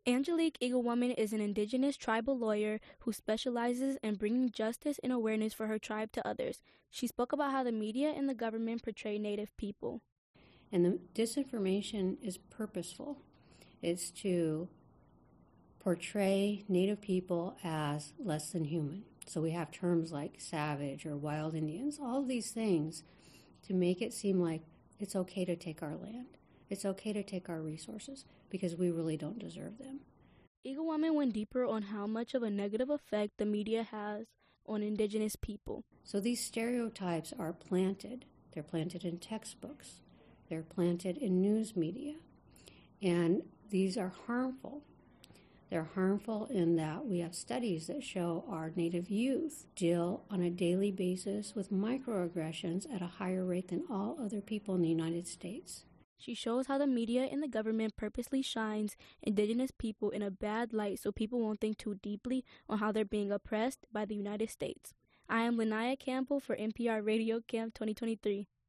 Angelique Eaglewoman is an indigenous tribal lawyer who specializes in bringing justice and awareness for her tribe to others. She spoke about how the media and the government portray Native people. And the disinformation is purposeful. It's to portray Native people as less than human. So we have terms like savage or wild Indians, all of these things to make it seem like it's okay to take our land. It's okay to take our resources because we really don't deserve them. Eaglewoman went deeper on how much of a negative effect the media has on indigenous people. So these stereotypes are planted. They're planted in textbooks. They're planted in news media. And these are harmful. They're harmful in that we have studies that show our Native youth deal on a daily basis with microaggressions at a higher rate than all other people in the United States. She shows how the media and the government purposely shines indigenous people in a bad light so people won't think too deeply on how they're being oppressed by the United States. I am Linnea Campbell for NPR Radio Camp 2023.